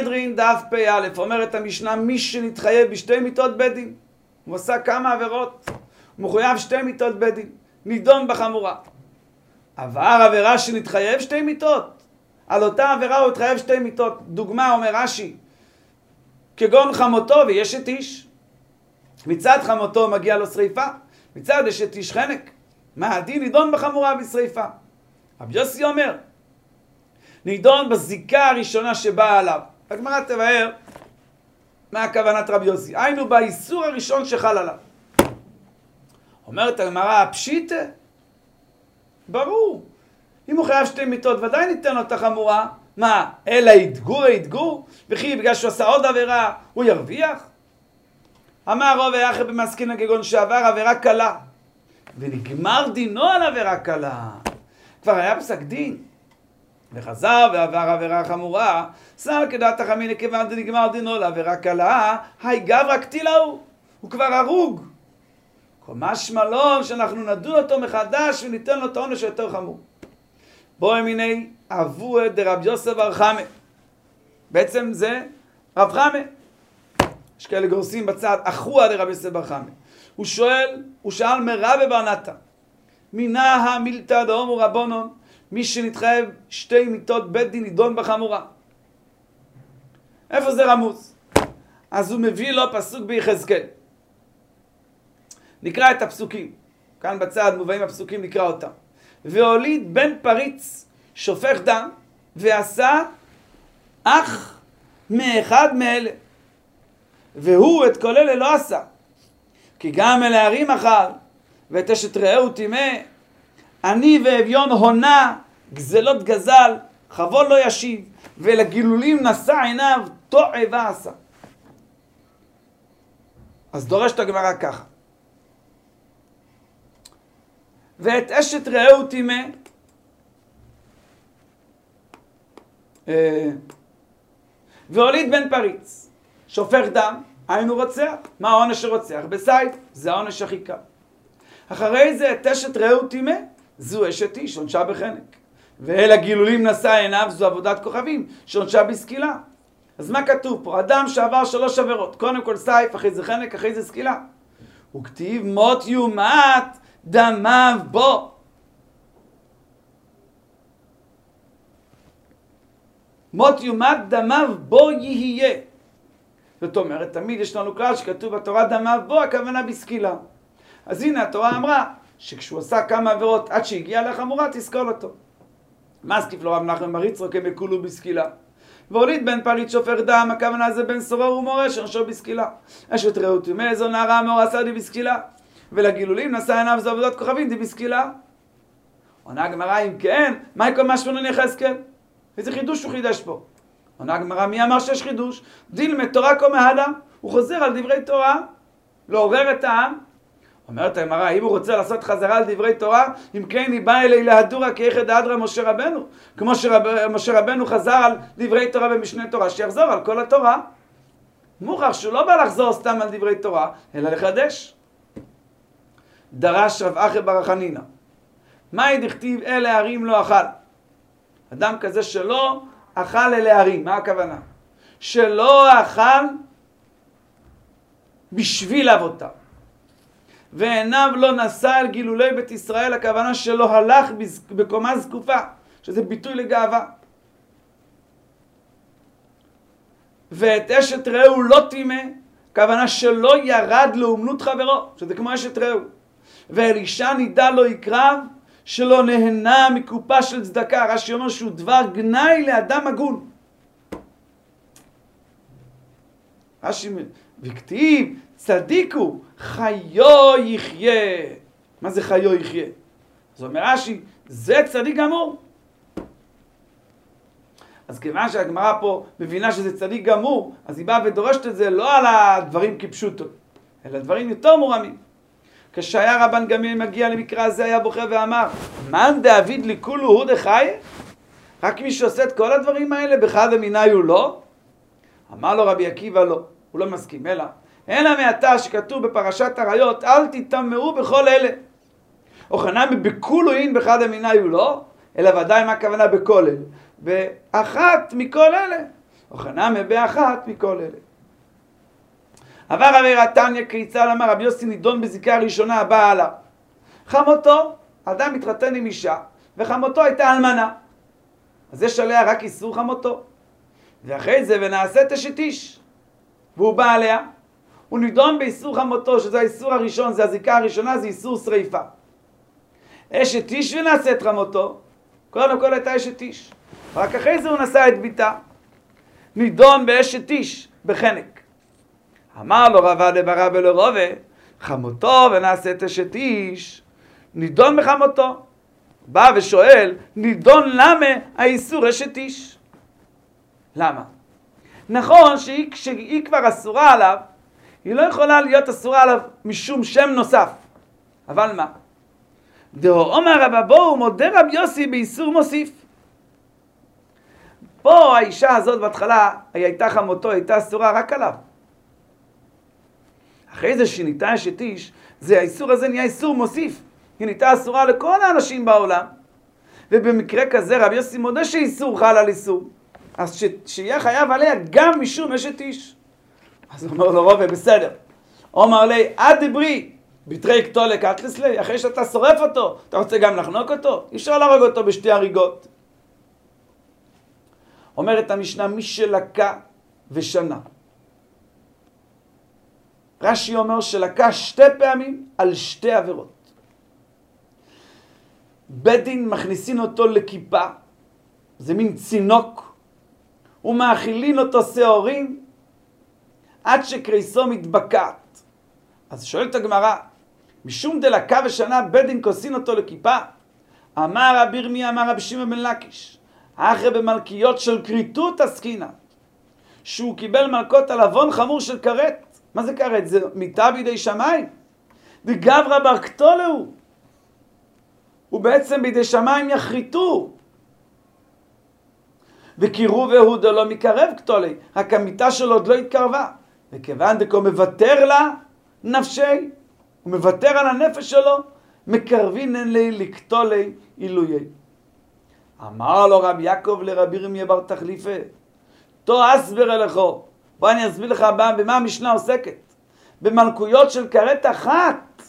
סנהדרין דף פ"א, אומרת המשנה, מי שנתחייב בשתי מיתות בית דין, הוא עשה כמה עבירות, הוא מחויב שתי מיתות בית דין, נידון בחמורה. עבר עבירה שנתחייב שתי מיתות, על אותה עבירה הוא התחייב שתי מיתות. דוגמה, אומר רש"י, כגון חמותו וישת איש, מצד חמותו מגיע לו שריפה, מצד אשת איש חנק. מה הדין? נידון בחמורה בשריפה. רבי יוסי אומר, נידון בזיקה הראשונה שבאה עליו. הגמרא תבאר מה הכוונת רבי יוסי. היינו באיסור הראשון שחל עליו. אומרת הגמרא, הפשיטה? ברור. אם הוא חייב שתי מיתות, ודאי ניתן לו את החמורה. מה? אלא ידגור? וכי בגלל שהוא עשה עוד עבירה, הוא ירוויח? אמר רוב היחד במסכינן כגון שעבר עבירה קלה, ונגמר דינו על עבירה קלה. כבר היה פסק דין, וחזר ועבר עבירה חמורה, סל כדעת החמינא כיוון דנגמר דינו לעבירה קלה, היי גברא קטילה הוא כבר הרוג. משמע לו שאנחנו נדון אותו מחדש וניתן לו את העונש היותר חמור. בואי מיני אבוה דרבי יוסף בר חמא. בעצם זה רב חמא. יש כאלה גורסים בצד, אחוה דרבי יוסף בר חמא. הוא שאל מרבי בר נתן, מינה המילתא דאמרו רבונון, מי שנתחייב שתי מיתות בית דין נידון בחמורה. איפה זה רמוז? אז הוא מביא לו פסוק ביחזקאל. נקרא את הפסוקים. כאן בצד מובאים הפסוקים, נקרא אותם. והוליד בן פריץ שופך דם, ועשה אח מאחד מאלה. והוא את כל אלה לא עשה. כי גם אלה ערים אכל, ואת אשת רעהו טימא, אני ואביון הונה, גזלות גזל, חבול לא ישיב, ולגילולים נשא עיניו, טועה ועשה. אז דורשת הגמרא ככה. ואת אשת רעהו טימא, והוליד בן פריץ, שופך דם, היינו רוצח. מה העונש שרוצח? בסייף, זה העונש הכי קל. אחרי זה את אשת רעהו טימא, זו אשת איש, עונשה בחנק. ואל הגילולים נשא עיניו, זו עבודת כוכבים, שעונשה בסקילה. אז מה כתוב פה? אדם שעבר 3 עבירות, קודם כל סייף, אחרי זה חנק, אחרי זה סקילה. הוא כתיב מות יומת דמיו בו. מות יומת דמיו בו יהיה. זאת אומרת, תמיד יש לנו כלל שכתוב בתורה דמיו בו, הכוונה בסקילה. אז הנה התורה אמרה שכשהוא עשה כמה עבירות עד שהגיע לחמורה, תסקול אותו. מסקיף לו רב נחמן בר יצחק כמקולו בסקילה. והוליד בן פריץ שופך דם, הכוונה זה בן סורר ומורה שעונשו בסקילה. אשת רעהו טימא, זו נערה מאורסה די בסקילה. ולגילולים נשא עיניו, זו עבודת כוכבים די בסקילה. עונה הגמרא, אם כן, מה יקום משמעון יחזקאל? איזה חידוש הוא חידש פה? עונה הגמרא, מי אמר שיש חידוש? דילמד תורה קומא הדה, הוא חוזר על דברי תורה, לעורר את העם. אומרת הגמרא, אם הוא רוצה לעשות חזרה על דברי תורה, אם כן היא באה אלי להדורה כאיכא דהדרא משה רבנו. כמו שמשה רבנו חזר על דברי תורה במשנה תורה, שיחזור על כל התורה. מוכח שהוא לא בא לחזור סתם על דברי תורה, אלא לחדש. דרש רב אחי בר חנינא, מהי דכתיב אלה ערים לא אכל? אדם כזה שלא אכל אלה ערים, מה הכוונה? שלא אכל בשביל אבותיו. ועיניו לא נשא על גילולי בית ישראל, הכוונה שלא הלך בקומה זקופה, שזה ביטוי לגאווה. ואת אשת רעהו לא טימא, הכוונה שלא ירד לאומנות חברו, שזה כמו אשת רעהו. ואל אישה נידה לא יקרב, שלא נהנה מקופה של צדקה. רש"י אומר שהוא דבר גנאי לאדם הגון. רש"י וכתיב צדיקו חיו יחיה. מה זה חיו יחיה? זאת אומרת רש"י, זה צדיק גמור. אז כיוון שהגמרא פה מבינה שזה צדיק גמור, אז היא באה ודורשת את זה לא על הדברים כפשוטו, אלא דברים יותר מורמים. כשהיה רבן גמליאל מגיע למקרא הזה, היה בוכה ואמר, מן דאביד לכולו הוא דחי? רק מי שעושה את כל הדברים האלה, בחד המיני הוא לא? אמר לו רבי עקיבא לא, הוא לא מסכים, אלא מעתה שכתוב בפרשת עריות, אל תטמאו בכל אלה. או חנמי בכולו אין בחד המיני הוא לא, אלא ודאי מה הכוונה בכל אלה. ואחת מכל אלה. או חנמי באחת מכל אלה. עבר עבירה תניא כיצד אמר רבי יוסי נידון בזיקה הראשונה הבאה עליו. חמותו, אדם מתחתן עם אישה, וחמותו הייתה אלמנה. אז יש עליה רק איסור חמותו. ואחרי זה ונעשית אשת איש. והוא בא עליה. הוא נידון באיסור חמותו, שזה האיסור הראשון, זה הזיקה הראשונה, זה איסור שריפה. אשת איש ונעשית חמותו. קודם כל הייתה אשת איש. רק אחרי זה הוא נשא את ביתה. נידון באשת איש, בחנק. אמר לו רבא דברא בלרובה, חמותו ונעשית אשת איש, נידון בחמותו. בא ושואל, נידון למה האיסור אשת איש? למה? נכון שהיא כבר אסורה עליו, היא לא יכולה להיות אסורה עליו משום שם נוסף. אבל מה? דהו אומר רבא בואו מודה רבי יוסי באיסור מוסיף. פה האישה הזאת בהתחלה, היא הייתה חמותו, הייתה אסורה רק עליו. אחרי זה שניתה אשת איש, האיסור הזה נהיה איסור מוסיף. היא נהייתה אסורה לכל האנשים בעולם. ובמקרה כזה רבי יוסי מודה שאיסור חל על איסור. אז שיהיה חייב עליה גם משום אשת איש. אז אומר לו רובה, בסדר. אומר לי, עד דברי, בתרי קטולי קטלס לי, אחרי שאתה שורף אותו, אתה רוצה גם לחנוק אותו? אי אפשר להרוג אותו בשתי הריגות. אומרת המשנה, מי שלקה ושנה. רש"י אומר שלקה 2 פעמים על 2 עבירות. בית דין מכניסין אותו לכיפה, זה מין צינוק, ומאכילין אותו שעורים, עד שקריסו מתבקעת. אז שואלת הגמרא, משום דלקה ושנה בית דין כוסין אותו לכיפה? אמר רבי ירמיה, אמר רבי שמעון בן לקיש, אחרי במלכיות של כריתות עסקינן, שהוא קיבל מלכות על עוון חמור של כרת. מה זה כרת? זה מיתה בידי שמיים. דגברא בר קטולהו. ובעצם בידי שמיים יחריטו. וקירובהו דלא מקרב קטולי. רק המיתה שלו עוד לא התקרבה. וכיוון דקו מוותר לה נפשי. הוא מוותר על הנפש שלו. מקרבינן לי לקטולי עילויי. אמר לו רב יעקב לרבי ירמיה בר תחליפה. תו אסבר אליכו. בוא אני אסביר לך במה המשנה עוסקת. במלכויות של כרת אחת.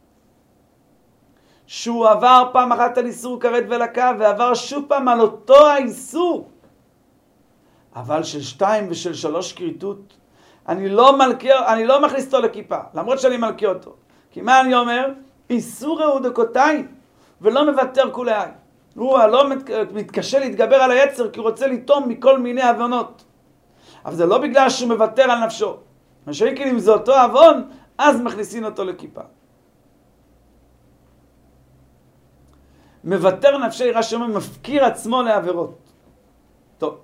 שהוא עבר פעם אחת על איסור כרת ולקה, ועבר שוב פעם על אותו האיסור. אבל של 2 ושל 3 כריתות, אני לא מכניס אותו לכיפה, למרות שאני מלכה אותו. כי מה אני אומר? איסור הוא דקותיים, ולא מוותר כולי. הוא לא מתקשה להתגבר על היצר, כי הוא רוצה לטום מכל מיני עוונות. אבל זה לא בגלל שהוא מוותר על נפשו. מה שכן אם זה אותו עוון, אז מכניסים אותו לכיפה. מוותר נפשי, רש"י אומר, מפקיר עצמו לעבירות. טוב.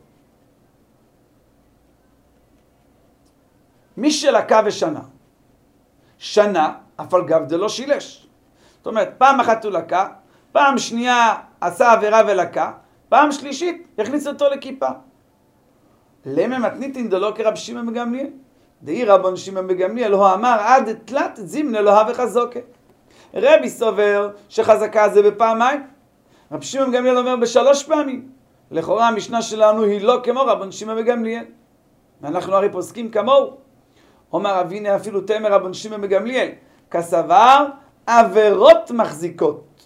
מי שלקה ושנה, שנה, אף על גב דלא שילש. זאת אומרת, פעם אחת הוא לקה, פעם שנייה עשה עבירה ולקה, פעם שלישית יכניס אותו לכיפה. למה מתניתין דלא כרב שמעון בן גמליאל? דאי רבן שמעון בן גמליאל, הוא אמר עד תלת זימנה לא הווה חזוקה. רבי סובר שחזקה זה בפעמיים. רב שמעון בן גמליאל אומר ב3 פעמים. לכאורה המשנה שלנו היא לא כמו רבן שמעון בן גמליאל. ואנחנו הרי פוסקים כמוהו. אומר אביני אפילו תמר רבן שמעון בן גמליאל, כסבר עבירות מחזיקות.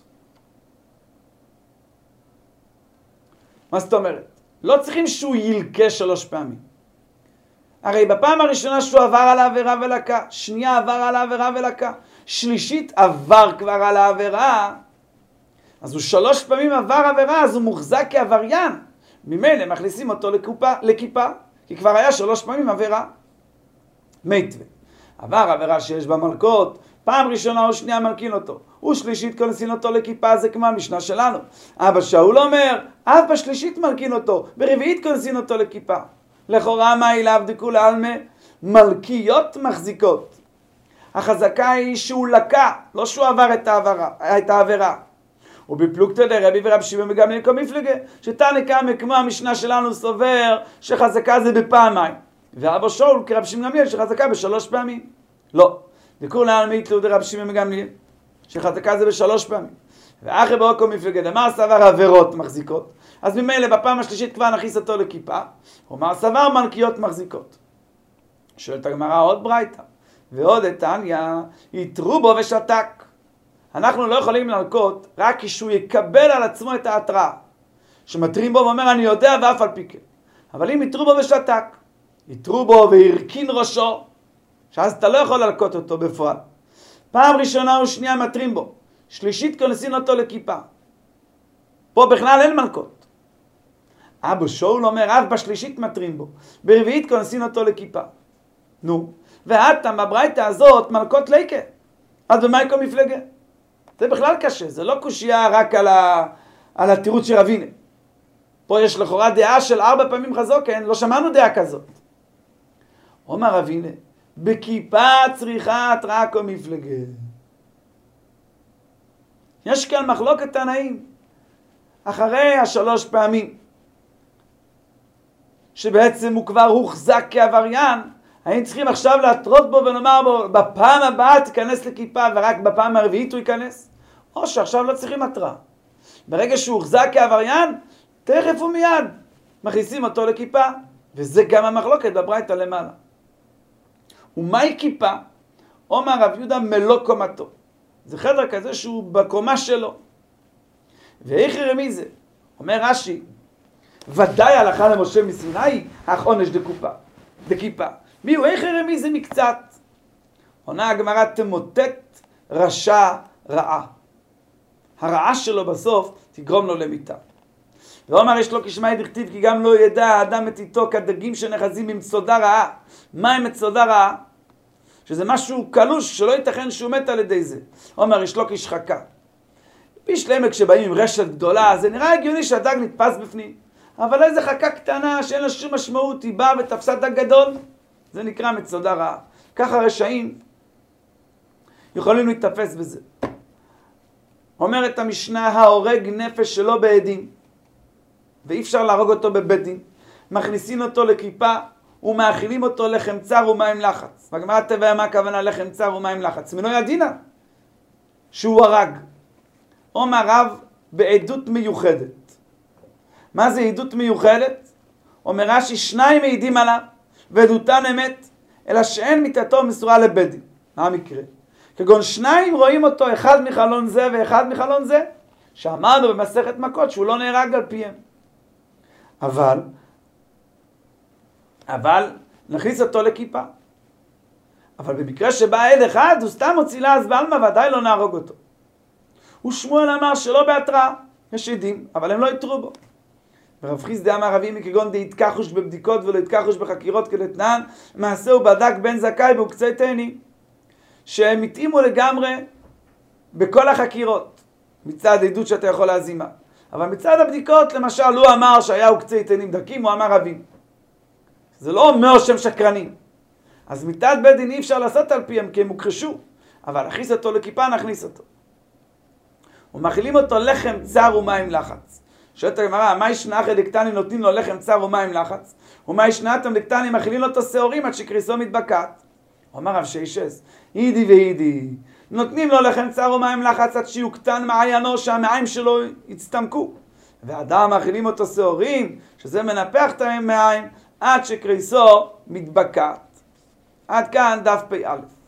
מה זאת אומרת? לא צריכים שהוא ילקה 3 פעמים. הרי בפעם הראשונה שהוא עבר על העבירה ולקה, שנייה עבר על העבירה ולקה, שלישית עבר כבר על העבירה, אז הוא 3 פעמים עבר עבירה, אז הוא מוחזק כעבריין. ממילא מכניסים אותו לכיפה, כי כבר היה 3 פעמים עבירה. מתווה. עבר עבירה שיש בה מלכות, פעם ראשונה או שנייה מלכין אותו, ושלישית כונסין אותו לכיפה, זה כמו המשנה שלנו. אבא שאול אומר, אף בשלישית מלכין אותו, ברביעית כונסין אותו לכיפה. לכאורה מה אליו דכולי עלמא? מלכיות מחזיקות. החזקה היא שהוא לקה, לא שהוא עבר את העבירה. ובפלוגתא דרבי ורב שמעון בן גמליאל כמפלגה, שתנא קמא כמו המשנה שלנו סובר שחזקה זה בפעמיים. ואבא שאול כרב שמעון בן גמליאל שחזקה ב3 פעמים. לא. דכולי עלמא יתלו דרב שמעון בן גמליאל שחזקה זה ב3 פעמים. ואחרי באוקו מפלגה דמר סבר עבירות מחזיקות. אז ממילא בפעם השלישית כבר נכניס אותו לכיפה. אומר סבר מלכיות מחזיקות. שואלת הגמרא עוד ברייתא, ועוד דתניא, יתרו בו ושתק. אנחנו לא יכולים לנקות רק כשהוא יקבל על עצמו את ההתראה. שמתרים בו ואומר אני יודע ואף על פי כן. אבל אם יתרו בו ושתק, יתרו בו והרכין ראשו, שאז אתה לא יכול לנקות אותו בפועל. פעם ראשונה או שנייה מתרים בו, שלישית כונסין אותו לכיפה. פה בכלל אין מלכות. אבו שאול אומר, אף בשלישית מתרים בו, ברביעית כונסין אותו לכיפה. נו, ואתם בברייתא הזאת מלכות ליקה. אז במה יקום מפלגה? זה בכלל קשה, זה לא קושייה רק על התירוץ של רבינה. פה יש לכאורה דעה של 4 פעמים חזוק, כן? לא שמענו דעה כזאת. אומר רבינה, בכיפה צריכה התראה כל מפלגה. יש כאן מחלוקת תנאים. אחרי 3 פעמים, שבעצם הוא כבר הוחזק כעבריין, האם צריכים עכשיו להתרות בו ולומר בו, בפעם הבאה תיכנס לכיפה ורק בפעם הרביעית הוא ייכנס? או שעכשיו לא צריכים התראה. ברגע שהוא הוחזק כעבריין, תכף ומיד מכניסים אותו לכיפה, וזה גם המחלוקת בברייתא למעלה. ומהי כיפה? אומר רב יהודה מלוא קומתו. זה חדר כזה שהוא בקומה שלו. ואיך רמי זה? אומר רש"י, ודאי הלכה למשה מסיני, אך עונש דכיפה. מי הוא איך רמי זה מקצת? עונה הגמרא תמוטט רשע רעה. הרעה שלו בסוף תגרום לו למיתה. ואומר יש לו כשמעי דכתיב כי גם לא ידע האדם את איתו כדגים שנחזים במצודה רעה. מה עם מצודה רעה? שזה משהו קלוש שלא ייתכן שהוא מת על ידי זה. אומר יש לו כשחקה. בשלמה כשבאים עם רשת גדולה זה נראה הגיוני שהדג נתפס בפנים. אבל איזה חכה קטנה שאין לה שום משמעות היא באה ותפסה דג גדול. זה נקרא מצודה רעה. ככה רשעים יכולים להתאפס בזה. אומרת המשנה ההורג נפש שלא בעדים. ואי אפשר להרוג אותו בבית דין. מכניסים אותו לכיפה ומאכילים אותו לחם צר ומים לחץ. בגמרא תביא מה הכוונה לחם צר ומים לחץ? מנוי הדינא שהוא הרג. אומר רב בעדות מיוחדת. מה זה עדות מיוחדת? אומר רש"י 2 מעידים עליו ועדותן אמת, אלא שאין מיתתו מסורה לבית דין. מה המקרה? כגון 2 רואים אותו אחד מחלון זה ואחד מחלון זה, שאמרנו במסכת מכות שהוא לא נהרג על פיהם. אבל נכניס אותו לכיפה. אבל במקרה שבא עד אחד הוא סתם הוציא לעז בעלמא ודאי לא נהרוג אותו. ושמואל אמר שלא בהתראה, יש עדים, אבל הם לא יתרו בו. ורב חיסדא אמר רבי מכגון דהתכחוש בבדיקות ולא התכחוש בחקירות כדתנן, מעשה הוא בדק בן זכאי והוקצה תאנים, שהם התאימו לגמרי בכל החקירות, מצד עדות שאתה יכול להזימה. אבל מצד הבדיקות, למשל, הוא אמר שהיה הוקצה תאנים דקים, הוא אמר רבים. זה לא אומר שהם שקרנים. אז מצד בית דין אי אפשר לעשות על פיהם, כי הם הוכחשו. אבל נכניס אותו לכיפה, נכניס אותו. ומאכילים אותו לחם צר ומים לחץ. שואלת הגמרא, מה ישנה אחרי דקטני נותנים לו לחם צר ומים לחץ? ומה ישנה אתם דקטני מאכילים לו את השעורים עד שקריסו מתבקעת? הוא אמר רב שיישס, אידי ואידי, נותנים לו לחם צר ומים לחץ עד שיוקטן מעיינו שהמעיים שלו יצטמקו. ואדם מאכילים אותו שעורים, שזה מנפח את המעיים, עד שקריסו מתבקעת. עד כאן דף פ"א.